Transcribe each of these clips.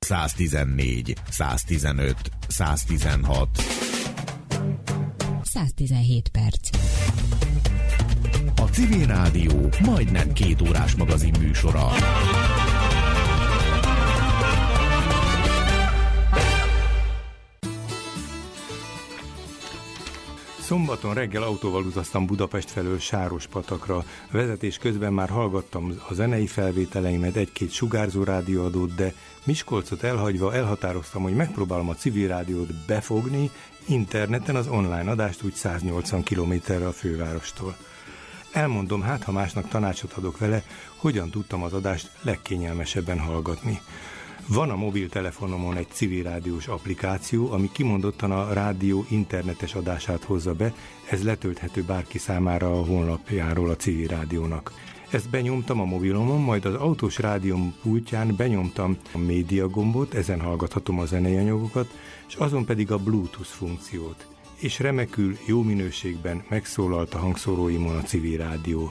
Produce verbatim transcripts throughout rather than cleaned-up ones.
száztizennégy, száztizenöt, száztizenhat. száztizenhét perc. A Civil Rádió majdnem két órás magazin műsora. Szombaton reggel autóval utaztam Budapest felől Sárospatakra. Vezetés közben már hallgattam a zenei felvételeimet, egy-két sugárzó rádióadót, de Miskolcot elhagyva elhatároztam, hogy megpróbálom a Civil Rádiót befogni interneten, az online adást úgy száznyolcvan kilométerre a fővárostól. Elmondom, hát ha másnak tanácsot adok vele, hogyan tudtam az adást legkényelmesebben hallgatni. Van a mobiltelefonomon egy civil rádiós applikáció, ami kimondottan a rádió internetes adását hozza be, ez letölthető bárki számára a honlapjáról a Civil Rádiónak. Ezt benyomtam a mobilomon, majd az autós rádióm pultján benyomtam a média gombot, ezen hallgathatom a zenei anyagokat, és azon pedig a Bluetooth funkciót. És remekül, jó minőségben megszólalt a hangszóróimon a Civil Rádió.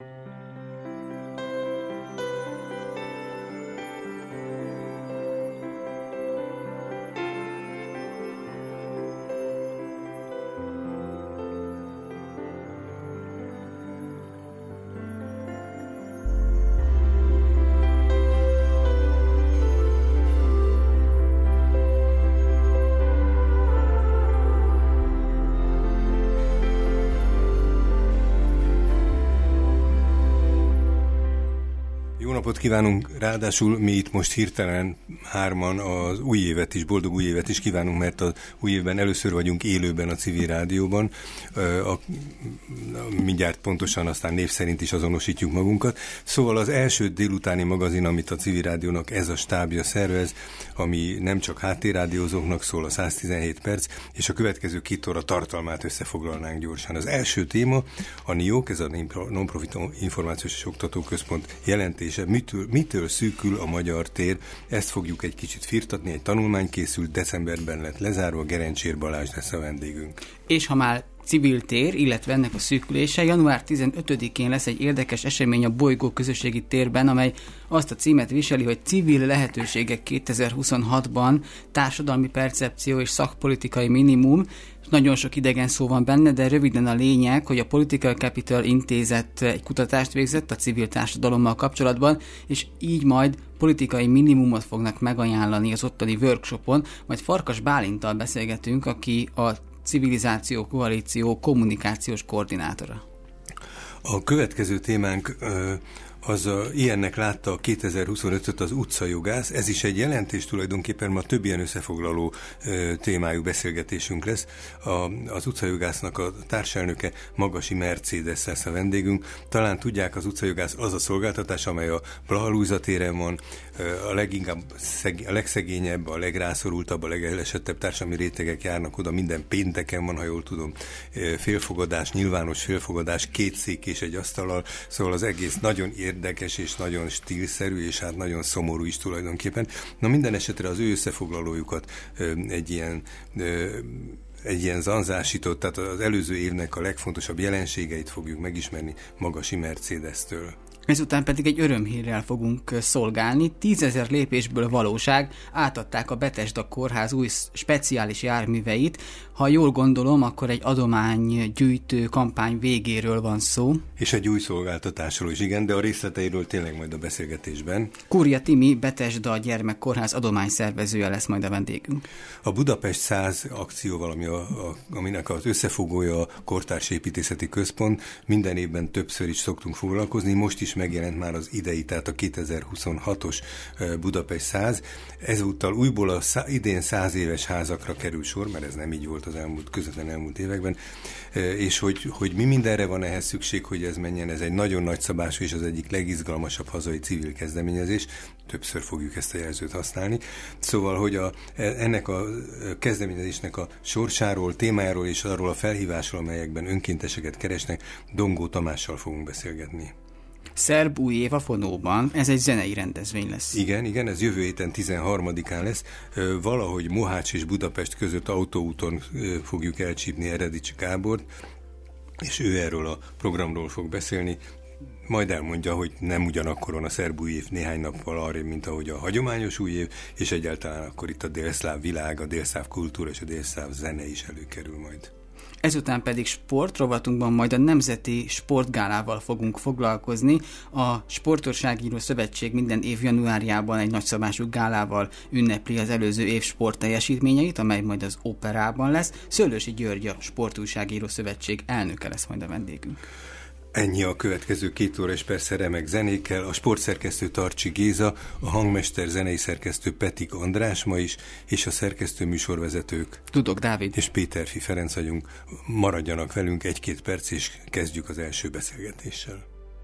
Kívánunk, ráadásul mi itt most hirtelen hárman az új évet is, boldog új évet is kívánunk, mert az új évben először vagyunk élőben a Civil Rádióban. A, a, mindjárt pontosan aztán név szerint is azonosítjuk magunkat. Szóval az első délutáni magazin, amit a Civil Rádiónak ez a stábja szervez, ami nem csak háttérrádiózóknak szól, a száztizenhét perc, és a következő két óra tartalmát összefoglalnánk gyorsan. Az első téma a en i o ká, ez a Non-Profit Információs és Oktatóközpont jelentése, mitől, mitől szűkül a magyar tér, ezt fogjuk egy kicsit firtatni, egy tanulmány készült, decemberben lett lezárva, Gerencsér Balázs lesz a vendégünk. És ha már civil tér, illetve ennek a szűkülése, január tizenötödikén lesz egy érdekes esemény a Bolygó közösségi térben, amely azt a címet viseli, hogy Civil lehetőségek kétezer-huszonhatban, társadalmi percepció és szakpolitikai minimum. Nagyon sok idegen szó van benne, de röviden a lényeg, hogy a Political Capital Intézet egy kutatást végzett a civil társadalommal kapcsolatban, és így majd politikai minimumot fognak megajánlani az ottani workshopon, majd Farkas Bálinttal beszélgetünk, aki a Civilizáció Koalíció kommunikációs koordinátora. A következő témánk az a, ilyennek látta a kétezer-huszonötöt az utcajogász. Ez is egy jelentés tulajdonképpen, ma több ilyen összefoglaló e, témájú beszélgetésünk lesz. A, az utcajogásznak a társelnöke Magasi Mercedes lesz a vendégünk. Talán tudják, az utcajogász az a szolgáltatás, amely a Blaha Lujza téren van, a leginkább szeg, a legszegényebb, a legrászorultabb, a legelesettebb társadalmi rétegek járnak oda, minden pénteken van, ha jól tudom, félfogadás, nyilvános félfogadás, két szék és egy asztallal, szóval az egész nagyon érdekes és nagyon stílszerű, és hát nagyon szomorú is tulajdonképpen. Na minden esetre az ő összefoglalójukat egy ilyen egy ilyen zanzásított, tehát az előző évnek a legfontosabb jelenségeit fogjuk megismerni Magasi Mercedestől. Ezután pedig egy örömhírrel fogunk szolgálni. Tízezer lépésből valóság, átadták a Betesda Kórház új speciális járműveit. Ha jól gondolom, akkor egy adománygyűjtő kampány végéről van szó. És egy új szolgáltatásról is, igen, de a részleteiről tényleg majd a beszélgetésben. Kúria Timi, Betesda Gyermekkórház adományszervezője lesz majd a vendégünk. A Budapest száz akcióval, ami a, a, aminek az összefogója a Kortárs Építészeti Központ, minden évben többször is szoktunk foglalkozni, most is megjelent már az idei, tehát a kétezer-huszonhatos Budapest száz. Ezúttal újból a szá, idén száz éves házakra kerül sor, mert ez nem így volt az elmúlt, közvetlen elmúlt években, és hogy, hogy mi mindenre van ehhez szükség, hogy ez menjen, ez egy nagyon nagyszabású és az egyik legizgalmasabb hazai civil kezdeményezés, többször fogjuk ezt a jelzőt használni. Szóval, hogy a, ennek a kezdeményezésnek a sorsáról, témájáról és arról a felhívásról, amelyekben önkénteseket keresnek, Dongó Tamással fogunk beszélgetni. Szerb új év a Fonóban, ez egy zenei rendezvény lesz. Igen, igen, ez jövő héten tizenharmadikán lesz. Valahogy Mohács és Budapest között autóúton fogjuk elcsípni Eredics Gábort, és ő erről a programról fog beszélni. majd elmondja, hogy nem ugyanakkoron a szerb új év néhány nappal arrébb, mint ahogy a hagyományos új év, és egyáltalán akkor itt a délszláv világ, a délszláv kultúra és a délszláv zene is előkerül majd. Ezután pedig sportrovatunkban majd a Nemzeti Sportgálával fogunk foglalkozni. A Sportújságíró Szövetség minden év januárjában egy nagyszabású gálával ünnepli az előző év sportteljesítményeit, amely majd az Operában lesz. Szőlősi György, a Sportújságíró Szövetség elnöke lesz majd a vendégünk. Ennyi a következő két óra, és persze remek zenékkel. A sportszerkesztő Tarcsi Géza, a hangmester zenei szerkesztő Petik András ma is, és a szerkesztő műsorvezetők Tudok Dávid és Péterfi Ferenc vagyunk. Maradjanak velünk egy-két perc, és kezdjük az első beszélgetéssel.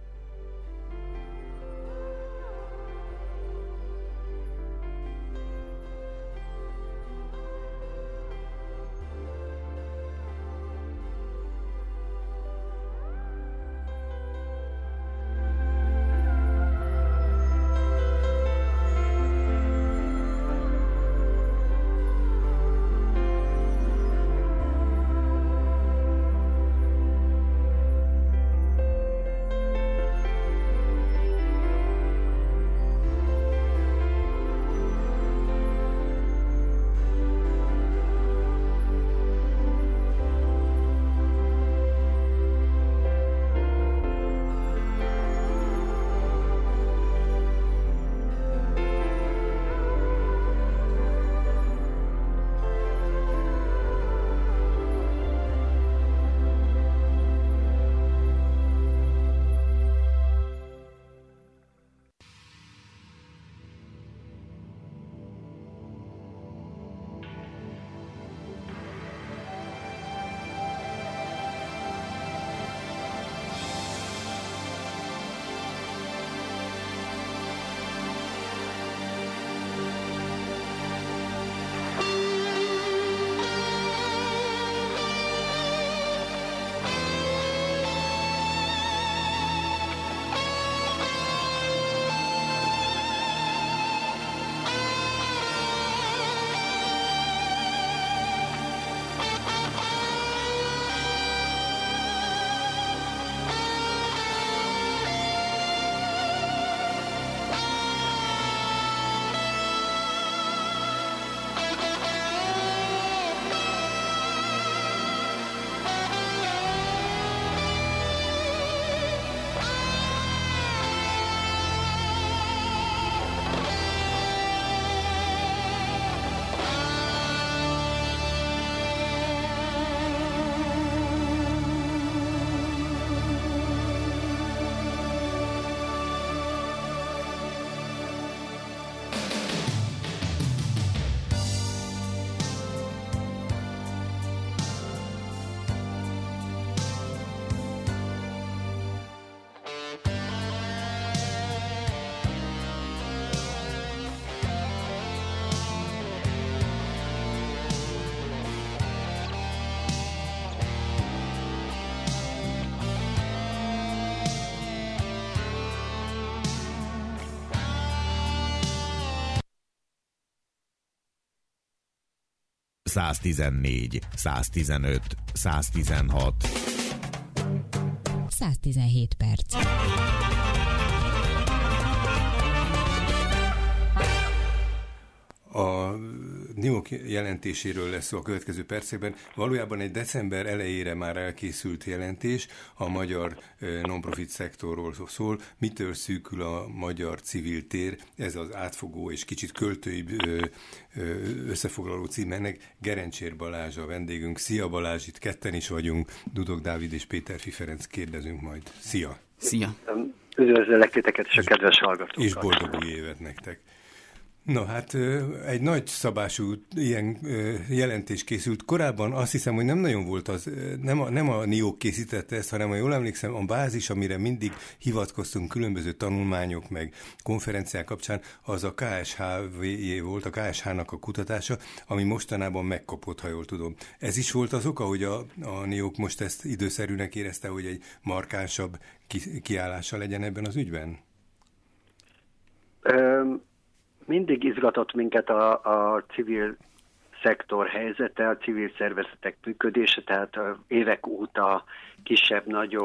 száztizennégy, száztizenöt, száztizenhat. száztizenhét perc. A NIOK jelentéséről lesz szó a következő percekben. Valójában egy december elejére már elkészült jelentés a magyar non-profit szektorról szól. Mitől szűkül a magyar civil tér? Ez az átfogó és kicsit költői összefoglaló címennek. Gerencsér Balázs a vendégünk. Szia Balázs, itt ketten is vagyunk. Dudok Dávid és Péterfi Ferenc kérdezünk majd. Szia! Szia! Üdvözöllek titeket és a kedves hallgatókat! És boldog új évet nektek! No, hát egy nagy szabású ilyen jelentés készült. Korábban azt hiszem, hogy nem nagyon volt az, nem a, nem a NIOK készítette ezt, hanem, ha jól emlékszem, a bázis, amire mindig hivatkoztunk különböző tanulmányok, meg konferenciák kapcsán, az a ká es há vé volt, a ká es há-nak a kutatása, ami mostanában megkapott, ha jól tudom. Ez is volt az oka, hogy a, a NIOK most ezt időszerűnek érezte, hogy egy markánsabb ki, kiállása legyen ebben az ügyben? Um. Mindig izgatott minket a, a civil szektor helyzete, a civil szervezetek működése, tehát évek óta kisebb-nagyobb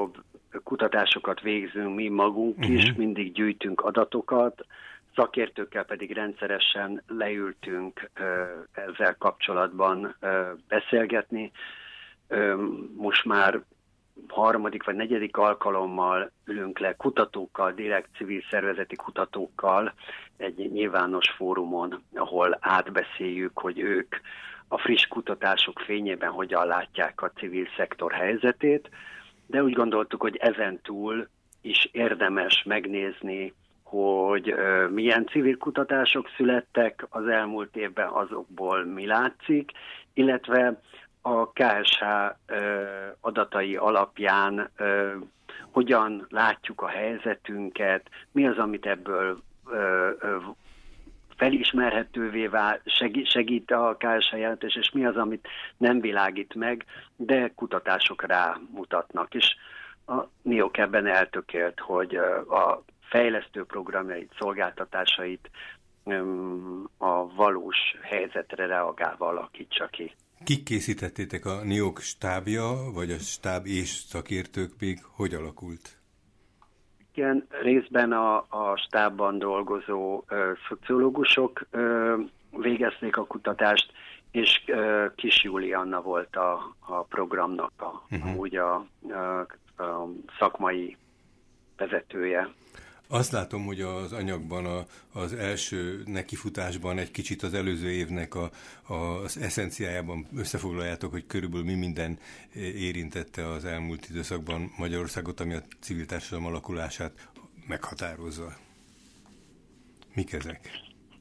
kutatásokat végzünk mi magunk uh-huh. is, mindig gyűjtünk adatokat, szakértőkkel pedig rendszeresen leültünk ezzel kapcsolatban beszélgetni. Most már harmadik vagy negyedik alkalommal ülünk le kutatókkal, direkt civil szervezeti kutatókkal egy nyilvános fórumon, ahol átbeszéljük, hogy ők a friss kutatások fényében hogyan látják a civil szektor helyzetét, de úgy gondoltuk, hogy ezen túl is érdemes megnézni, hogy uh, milyen civil kutatások születtek az elmúlt évben, azokból mi látszik, illetve a ká es há uh, adatai alapján uh, hogyan látjuk a helyzetünket, mi az, amit ebből uh, uh, felismerhetővé vál, segít, segít a ká es há jelentés, és mi az, amit nem világít meg, de kutatások rámutatnak. És a en i o ká ebben eltökélt, hogy uh, a fejlesztő programjait, szolgáltatásait um, a valós helyzetre reagálva alakítsa ki. Kik készítettétek, a en i o ká stábja, vagy a stáb és szakértők még hogy alakult? Igen, részben a, a stábban dolgozó ö, szociológusok ö, végezték a kutatást, és ö, Kis Julianna volt a, a programnak a, uh-huh. amúgy a, a, a szakmai vezetője. Azt látom, hogy az anyagban a, az első nekifutásban egy kicsit az előző évnek a, a, az eszenciájában összefoglaljátok, hogy körülbelül mi minden érintette az elmúlt időszakban Magyarországot, ami a civil társadalom alakulását meghatározza. Mik ezek?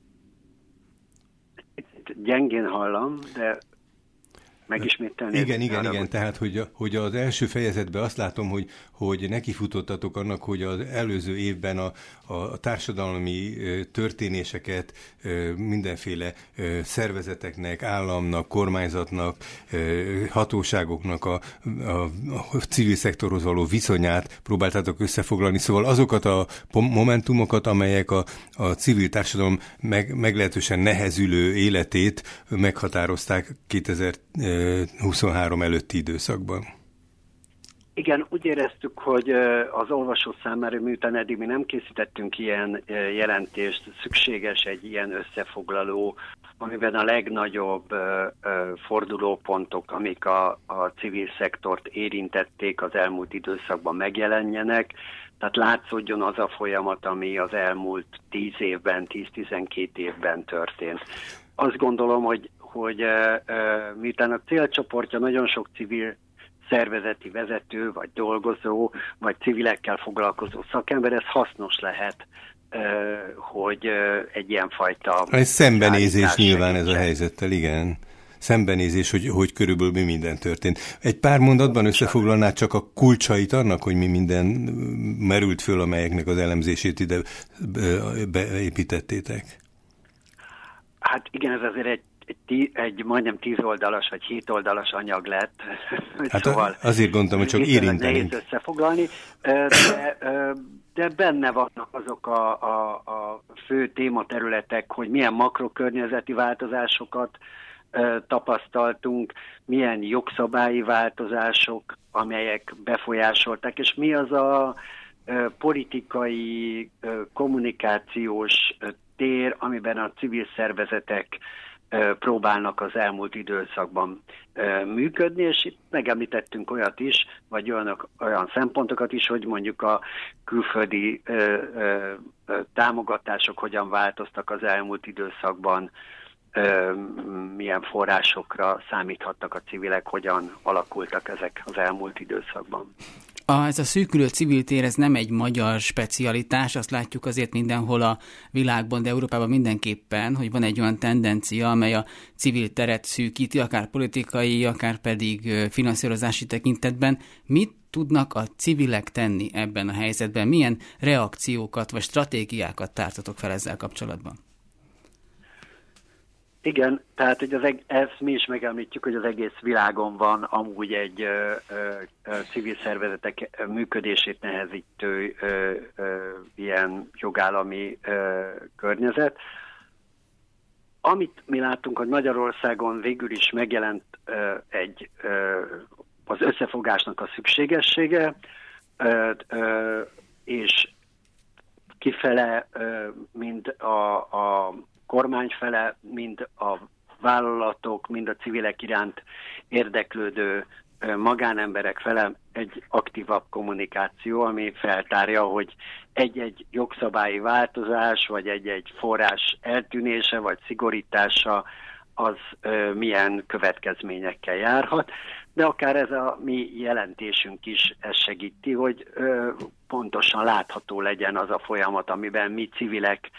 Gyengén hallom, de megismételni. Igen, igen, igen, igen. Tehát, hogy, hogy az első fejezetben azt látom, hogy, hogy nekifutottatok annak, hogy az előző évben a, a társadalmi történéseket mindenféle szervezeteknek, államnak, kormányzatnak, hatóságoknak a, a, a civil szektorhoz való viszonyát próbáltátok összefoglalni. Szóval azokat a momentumokat, amelyek a, a civil társadalom meg, meglehetősen nehezülő életét meghatározták kétezer-huszonhárom előtti időszakban. Igen, úgy éreztük, hogy az olvasó számára, miután eddig mi nem készítettünk ilyen jelentést, szükséges egy ilyen összefoglaló, amiben a legnagyobb fordulópontok, amik a, a civil szektort érintették az elmúlt időszakban megjelenjenek, tehát látszódjon az a folyamat, ami az elmúlt tíz évben, tíz-tizenkét évben történt. Azt gondolom, hogy, hogy miután a célcsoportja nagyon sok civil szervezeti vezető, vagy dolgozó, vagy civilekkel foglalkozó szakember, ez hasznos lehet, hogy egy ilyenfajta... Ez szembenézés nyilván ez a helyzettel, igen. Szembenézés, hogy, hogy körülbelül mi minden történt. Egy pár mondatban összefoglalnád csak a kulcsait annak, hogy mi minden merült föl, amelyeknek az elemzését ide beépítettétek? Hát igen, ez azért egy Egy, egy majdnem tíz oldalas vagy hét oldalas anyag lett. Hát szóval azért gondoltam, hogy csak érintenénk. Nehéz összefoglalni, de, de benne vannak azok a, a, a fő tématerületek, hogy milyen makrokörnyezeti változásokat tapasztaltunk, milyen jogszabályi változások, amelyek befolyásolták, és mi az a politikai, kommunikációs tér, amiben a civil szervezetek próbálnak az elmúlt időszakban működni, és itt megemlítettünk olyat is, vagy olyanok, olyan szempontokat is, hogy mondjuk a külföldi ö, ö, támogatások hogyan változtak az elmúlt időszakban, ö, milyen forrásokra számíthattak a civilek, hogyan alakultak ezek az elmúlt időszakban. A, ez a szűkülő civil tér, ez nem egy magyar specialitás, azt látjuk azért mindenhol a világban, de Európában mindenképpen, hogy van egy olyan tendencia, amely a civil teret szűkíti, akár politikai, akár pedig finanszírozási tekintetben. Mit tudnak a civilek tenni ebben a helyzetben? Milyen reakciókat vagy stratégiákat tártatok fel ezzel kapcsolatban? Igen, tehát hogy az eg- ezt mi is megemlítjük, hogy az egész világon van amúgy egy ö, ö, civil szervezetek működését nehezítő ö, ö, ilyen jogállami ö, környezet. Amit mi láttunk, hogy Magyarországon végül is megjelent ö, egy ö, az összefogásnak a szükségessége, ö, ö, és kifele, ö, mind a, a kormány fele, mind a vállalatok, mind a civilek iránt érdeklődő magánemberek fele egy aktívabb kommunikáció, ami feltárja, hogy egy-egy jogszabályi változás, vagy egy-egy forrás eltűnése, vagy szigorítása az ö, milyen következményekkel járhat, de akár ez a mi jelentésünk is ezt segíti, hogy ö, pontosan látható legyen az a folyamat, amiben mi civilek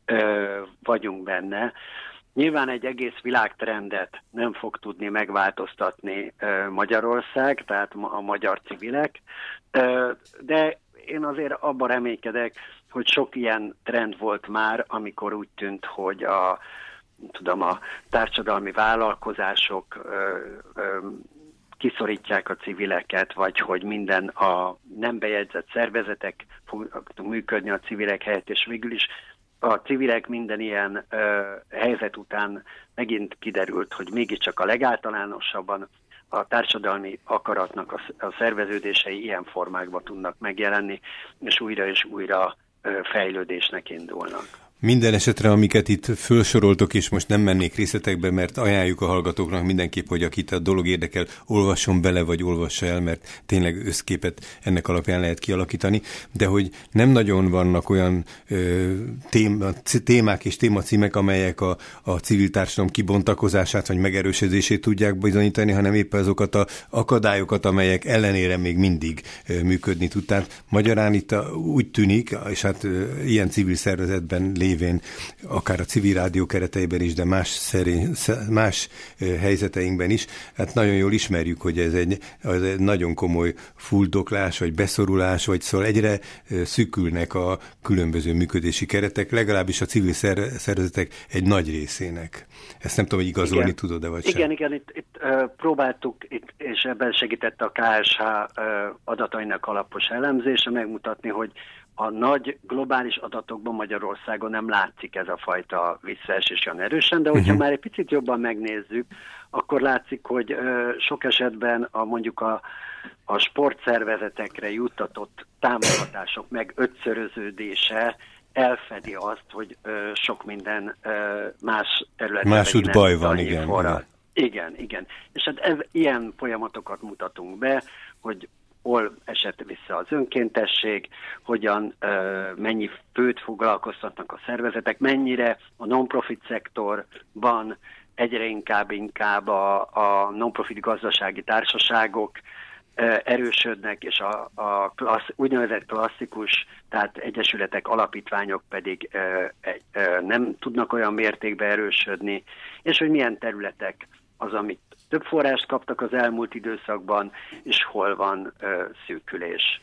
ö, vagyunk benne. Nyilván egy egész világtrendet nem fog tudni megváltoztatni ö, Magyarország, tehát a magyar civilek, ö, de én azért abban reménykedek, hogy sok ilyen trend volt már, amikor úgy tűnt, hogy a, tudom, a társadalmi vállalkozások ö, ö, kiszorítják a civileket, vagy hogy minden a nem bejegyzett szervezetek fognak működni a civilek helyett, és végül is a civilek minden ilyen ö, helyzet után megint kiderült, hogy mégiscsak a legáltalánosabban a társadalmi akaratnak a, a szerveződései ilyen formákban tudnak megjelenni, és újra és újra ö, fejlődésnek indulnak. Minden esetre, amiket itt felsoroltok, és most nem mennék részletekbe, mert ajánljuk a hallgatóknak mindenképp, hogy akit a dolog érdekel, olvasson bele, vagy olvassa el, mert tényleg összképet ennek alapján lehet kialakítani, de hogy nem nagyon vannak olyan ö, téma, témák és témacímek, amelyek a, a civil társadalom kibontakozását, vagy megerősödését tudják bizonyítani, hanem éppen azokat az akadályokat, amelyek ellenére még mindig ö, működni tud. Tehát magyarán itt a, úgy tűnik, és hát ö, ilyen civil szervezetben lévén, akár a civil rádió kereteiben is, de más, szerény, más helyzeteinkben is, hát nagyon jól ismerjük, hogy ez egy, az egy nagyon komoly fuldoklás, vagy beszorulás, vagy szóval egyre szűkülnek a különböző működési keretek, legalábbis a civil szervezetek egy nagy részének. Ezt nem tudom, hogy igazolni igen. tudod-e, vagy igen, sem. Igen, itt, itt uh, próbáltuk, itt, és ebben segített a ká es há uh, adatainak alapos elemzése megmutatni, hogy a nagy globális adatokban Magyarországon nem látszik ez a fajta visszaesés olyan erősen, de hogyha uh-huh. már egy picit jobban megnézzük, akkor látszik, hogy ö, sok esetben a, mondjuk a, a sportszervezetekre juttatott támogatások meg ötszöröződése elfedi azt, hogy ö, sok minden ö, más területen... Másút baj van, igen, igen. Igen, igen. És hát ez, ilyen folyamatokat mutatunk be, hogy hol esett vissza az önkéntesség, hogyan, ö, mennyi főt foglalkoztatnak a szervezetek, mennyire a non-profit szektorban egyre inkább, inkább a, a non-profit gazdasági társaságok ö, erősödnek, és a, a klassz, úgynevezett klasszikus, tehát egyesületek, alapítványok pedig ö, ö, nem tudnak olyan mértékben erősödni, és hogy milyen területek az, amit több forrást kaptak az elmúlt időszakban, és hol van ö, szűkülés.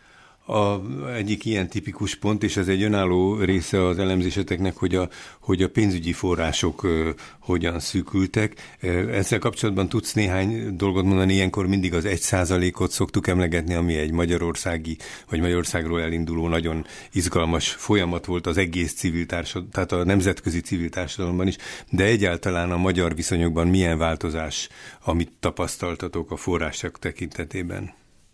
A egyik ilyen tipikus pont, és ez egy önálló része az elemzéseteknek, hogy a, hogy a pénzügyi források ö, hogyan szűkültek. Ezzel kapcsolatban tudsz néhány dolgot mondani, ilyenkor mindig az egy százalékot szoktuk emlegetni, ami egy magyarországi, vagy Magyarországról elinduló nagyon izgalmas folyamat volt az egész civil társadalom, tehát a nemzetközi civil társadalomban is, de egyáltalán a magyar viszonyokban milyen változás, amit tapasztaltatok a források tekintetében?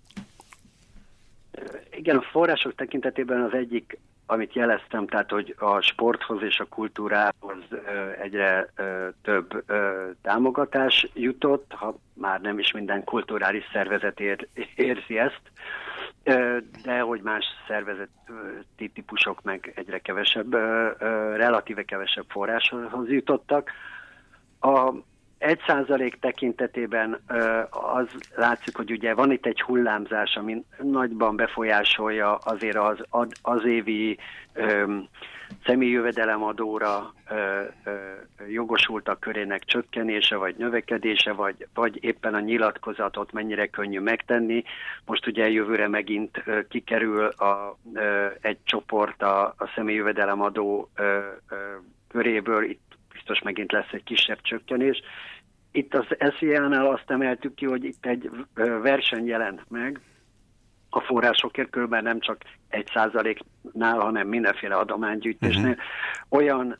Igen, a források tekintetében az egyik, amit jeleztem, tehát, hogy a sporthoz és a kultúrához egyre több támogatás jutott, ha már nem is minden kulturális szervezet ér, érzi ezt, de hogy más szervezeti típusok meg egyre kevesebb, relatíve kevesebb forráshoz jutottak. A Egy százalék tekintetében az látszik, hogy ugye van itt egy hullámzás, ami nagyban befolyásolja azért az, az évi öm, személyi jövedelemadóra ö, ö, jogosultak körének csökkenése, vagy növekedése, vagy, vagy éppen a nyilatkozatot mennyire könnyű megtenni. Most ugye jövőre megint ö, kikerül a, ö, egy csoport a, a személyi jövedelemadó ö, ö, köréből, itt biztos megint lesz egy kisebb csökkenés. Itt az es zé á-nál azt emeltük ki, hogy itt egy verseny jelent meg a forrásokért, körülbelül nem csak egy százaléknál, hanem mindenféle adománygyűjtésnél. Uh-huh. Olyan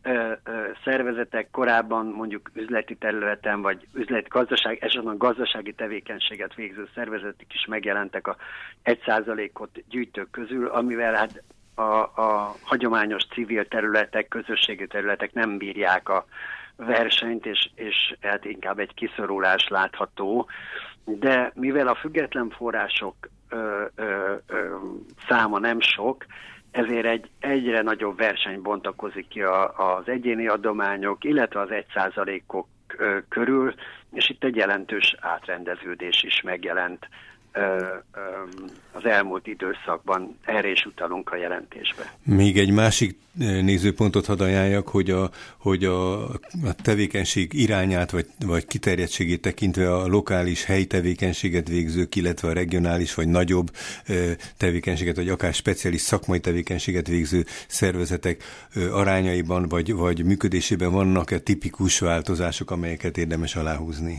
ö, ö, szervezetek korábban mondjuk üzleti területen, vagy üzleti gazdaság, esetleg gazdasági tevékenységet végző szervezetek is megjelentek a egy százalékot gyűjtők közül, amivel hát a, a hagyományos civil területek, közösségi területek nem bírják a versenyt, és, és hát inkább egy kiszorulás látható. De mivel a független források ö, ö, ö, száma nem sok, ezért egy egyre nagyobb verseny bontakozik ki a, az egyéni adományok, illetve az egy százalékok ö, körül, és itt egy jelentős átrendeződés is megjelent ö, ö, az elmúlt időszakban. Erre is utalunk a jelentésbe. Még egy másik nézőpontot hadd ajánljak, hogy a, hogy a, a tevékenység irányát vagy, vagy kiterjedtségét tekintve a lokális helyi tevékenységet végzők, illetve a regionális vagy nagyobb tevékenységet, vagy akár speciális szakmai tevékenységet végző szervezetek arányaiban vagy, vagy működésében vannak-e tipikus változások, amelyeket érdemes aláhúzni?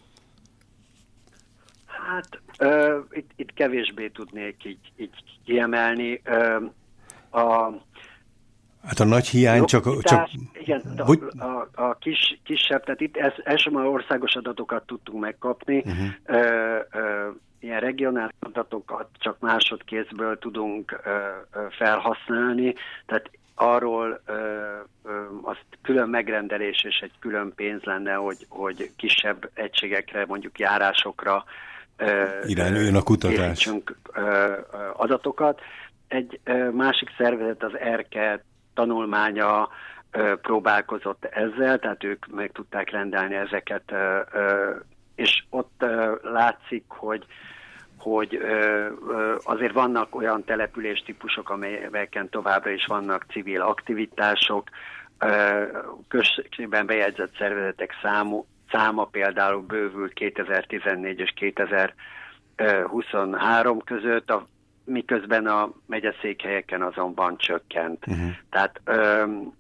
Hát ö, itt, itt kevésbé tudnék így, így kiemelni. Ö, a Hát a nagy hiány csak... csak... Igen, a, hogy... a, a kis, kisebb, tehát itt elsősorban országos adatokat tudtunk megkapni, uh-huh. ö, ö, ilyen regionális adatokat csak másodkézből tudunk ö, ö, felhasználni, tehát arról ö, ö, az külön megrendelés és egy külön pénz lenne, hogy, hogy kisebb egységekre, mondjuk járásokra ö, irányuljon a kutatás. Ö, ö, adatokat. Egy ö, másik szervezet, az ERKE tanulmánya ö, próbálkozott ezzel, tehát ők meg tudták rendelni ezeket, ö, ö, és ott ö, látszik, hogy, hogy ö, ö, azért vannak olyan településtípusok, amelyeken továbbra is vannak civil aktivitások, ö, községben bejegyzett szervezetek számú, száma például bővült kétezer-tizennégy és kétezer-huszonhárom között, a miközben a megyeszékhelyeken azonban csökkent. Uh-huh. Tehát öm,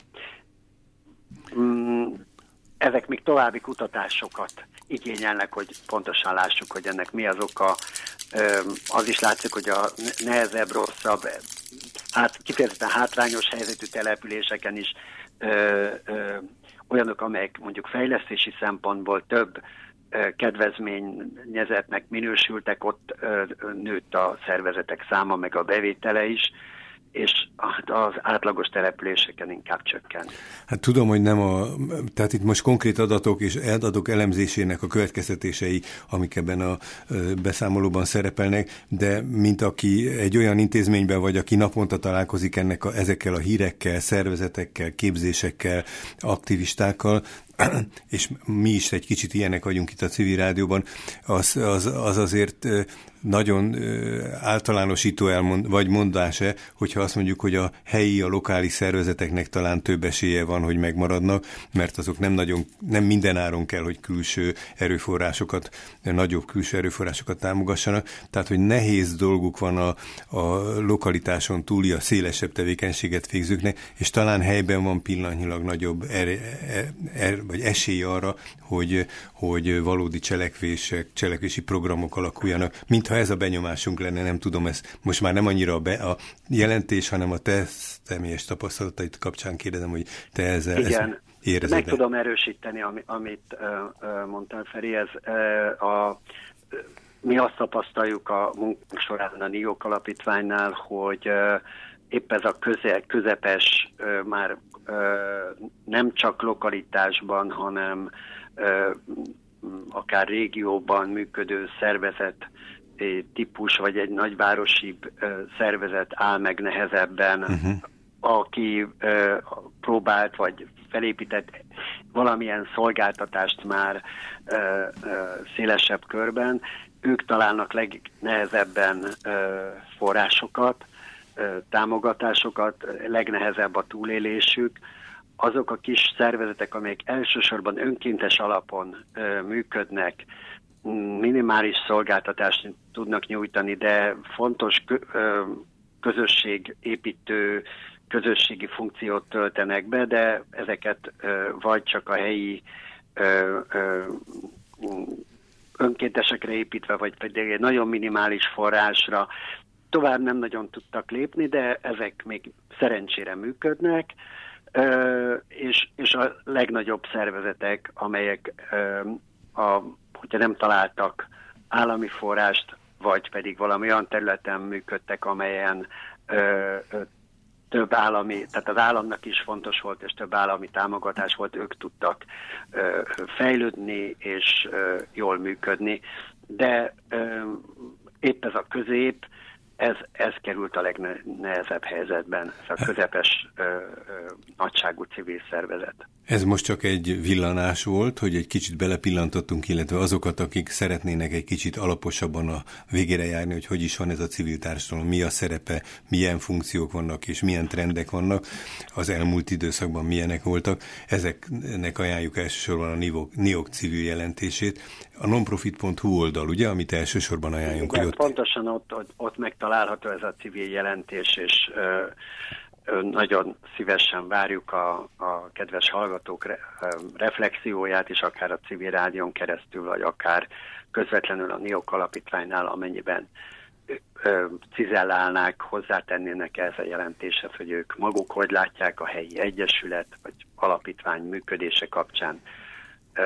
mm, ezek még további kutatásokat igényelnek, hogy pontosan lássuk, hogy ennek mi az oka. Öm, az is látszik, hogy a nehezebb, rosszabb, hát kifejezetten hátrányos helyzetű településeken is ö, ö, olyanok, amelyek mondjuk fejlesztési szempontból több kedvezményezetnek minősültek, ott nőtt a szervezetek száma, meg a bevétele is, és az átlagos településeken inkább csökkent. Hát tudom, hogy nem a... Tehát itt most konkrét adatok és adatok elemzésének a következtetései, amik ebben a beszámolóban szerepelnek, de mint aki egy olyan intézményben vagy, aki naponta találkozik ennek a, ezekkel a hírekkel, szervezetekkel, képzésekkel, aktivistákkal, és mi is egy kicsit ilyenek vagyunk itt a Civil Rádióban, az, az, az azért nagyon általánosító elmond, vagy mondás-e, hogyha azt mondjuk, hogy a helyi, a lokális szervezeteknek talán több esélye van, hogy megmaradnak, mert azok nem nagyon, nem minden áron kell, hogy külső erőforrásokat, nagyobb külső erőforrásokat támogassanak, tehát, hogy nehéz dolguk van a, a lokalitáson túli, a szélesebb tevékenységet végzőknek, és talán helyben van pillanatnyilag nagyobb er, er, er, vagy esély arra, hogy, hogy valódi cselekvések, cselekvési programok alakuljanak, mintha ez a benyomásunk lenne, nem tudom, ez most már nem annyira a, be, a jelentés, hanem a te személyes tapasztalatait kapcsán kérdezem, hogy te ezzel Igen, érezed. Meg tudom erősíteni, amit uh, uh, mondtál, Feri, ez uh, a, mi azt tapasztaljuk a munkánk során a NIOK alapítványnál, hogy uh, épp ez a köze, közepes, uh, már uh, nem csak lokalitásban, hanem uh, akár régióban működő szervezet típus, vagy egy nagyvárosi uh, szervezet áll meg nehezebben, uh-huh. aki uh, próbált, vagy felépített valamilyen szolgáltatást már uh, uh, szélesebb körben, ők találnak legnehezebben uh, forrásokat, uh, támogatásokat, legnehezebb a túlélésük. Azok a kis szervezetek, amelyek elsősorban önkéntes alapon uh, működnek, minimális szolgáltatást tudnak nyújtani, de fontos közösségépítő, közösségi funkciót töltenek be, de ezeket vagy csak a helyi önkéntesekre építve, vagy pedig egy nagyon minimális forrásra tovább nem nagyon tudtak lépni, de ezek még szerencsére működnek, és és, és a legnagyobb szervezetek, amelyek, a, hogyha nem találtak állami forrást, vagy pedig valami olyan területen működtek, amelyen ö, ö, több állami, tehát az államnak is fontos volt, és több állami támogatás volt, ők tudtak ö, fejlődni és ö, jól működni, de ö, épp ez a közép, ez, ez került a legnehezebb helyzetben, ez a közepes ö, ö, nagyságú civil szervezet. Ez most csak egy villanás volt, hogy egy kicsit belepillantottunk, illetve azokat, akik szeretnének egy kicsit alaposabban a végére járni, hogy hogy is van ez a civil társadalom, mi a szerepe, milyen funkciók vannak és milyen trendek vannak, az elmúlt időszakban milyenek voltak. Ezeknek ajánljuk elsősorban a NIOK, NIOK civil jelentését. A nonprofit pont hu oldal, ugye, amit elsősorban ajánljunk. Igen, hogy ott... pontosan ott, ott, ott megtalálható ez a civil jelentés, és ö, nagyon szívesen várjuk a, a kedves hallgatók re, reflexióját is, akár a civil rádión keresztül, vagy akár közvetlenül a NIOK alapítványnál, amennyiben ö, cizellálnák, hozzátennének ez a jelentéshez, hogy ők maguk hogy látják a helyi egyesület, vagy alapítvány működése kapcsán, ö,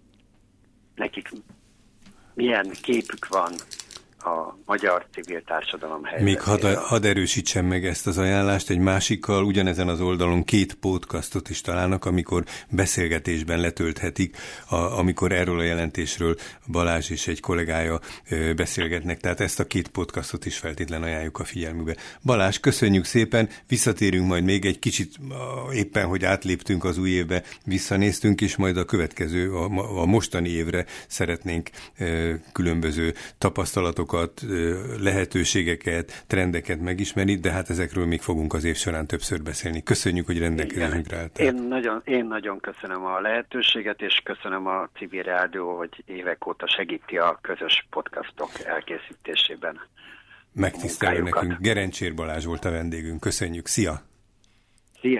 nekik milyen képük van a magyar civil társadalom helyzetéről. Még hadd had erősítsem meg ezt az ajánlást, egy másikkal ugyanezen az oldalon két podcastot is találnak, amikor beszélgetésben letölthetik, a, amikor erről a jelentésről Balázs és egy kollégája ö, beszélgetnek, tehát ezt a két podcastot is feltétlen ajánljuk a figyelmükbe. Balázs, köszönjük szépen, visszatérünk majd még egy kicsit, éppen, hogy átléptünk az új évbe, visszanéztünk, és majd a következő, a, a mostani évre szeretnénk ö, különböző tapasztalatokat, lehetőségeket, trendeket megismerni, de hát ezekről még fogunk az év során többször beszélni. Köszönjük, hogy rendelkezésünkre álltál. Én nagyon, én nagyon köszönöm a lehetőséget, és köszönöm a Civil Rádió, hogy évek óta segíti a közös podcastok elkészítésében. Megtisztelő nekünk. Gerencsér Balázs volt a vendégünk. Köszönjük. Szia! Szia!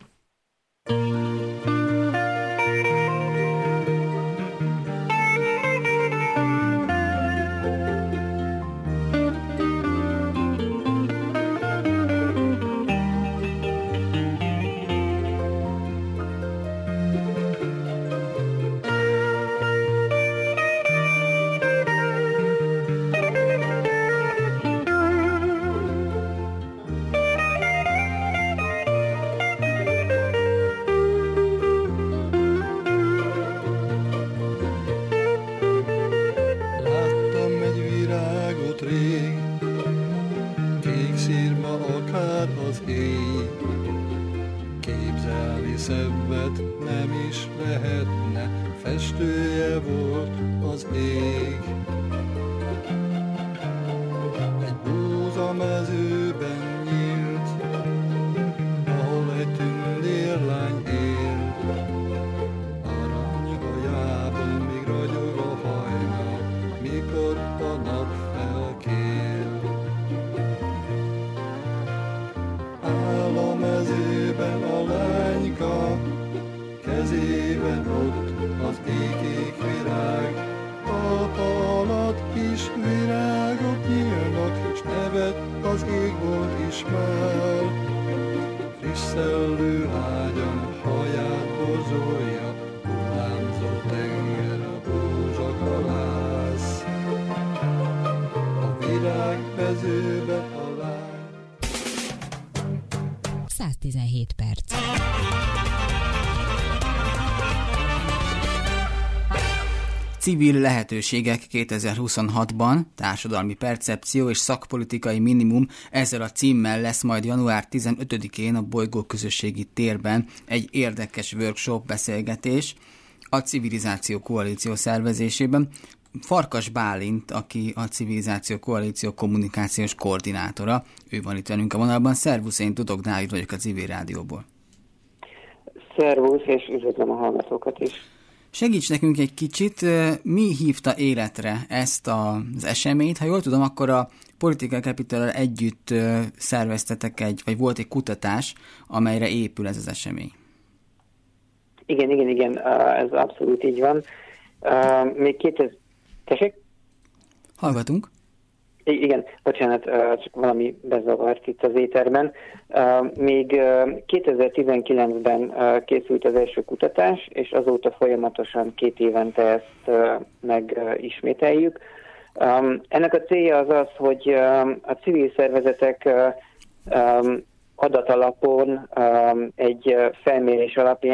száztizenhét perc. Civil lehetőségek kétezer-huszonhatban, társadalmi percepció és szakpolitikai minimum, ezzel a címmel lesz majd január tizenötödikén a Bolygó Közösségi Térben egy érdekes workshop beszélgetés a Civilizáció Koalíció szervezésében. Farkas Bálint, aki a Civilizáció Koalíció kommunikációs koordinátora, ő van itt velünk a vonalban. Szervusz, én Tudok Dávid vagyok a Civil Rádióból. Szervusz, és üdvözlöm a hallgatókat is. Segíts nekünk egy kicsit, mi hívta életre ezt az eseményt? Ha jól tudom, akkor a Political Capital-rel együtt szerveztetek egy, vagy volt egy kutatás, amelyre épül ez az esemény. Igen, igen, igen, ez abszolút így van. Még kétezer... Tessék? Hallgatunk. Igen, bocsánat, csak valami bezavart itt az éterben. Még kétezer-tizenkilencben készült az első kutatás, és azóta folyamatosan két évente ezt megismételjük. Ennek a célja az az, hogy a civil szervezetek adatalapon egy felmérés alapján